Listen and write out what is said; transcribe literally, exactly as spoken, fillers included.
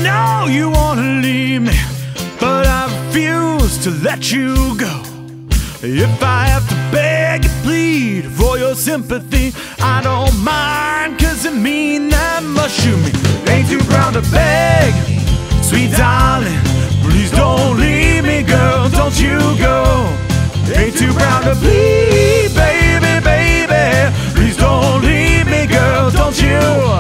know you wanna leave me, but I refuse to let you go. If I have to beg and plead for your sympathy, I don't mind, cause it mean that much to me. Ain't too proud to beg, sweet darling, please don't leave me, girl, don't you go. Ain't too proud to plead, baby, baby, please don't leave me, girl, don't you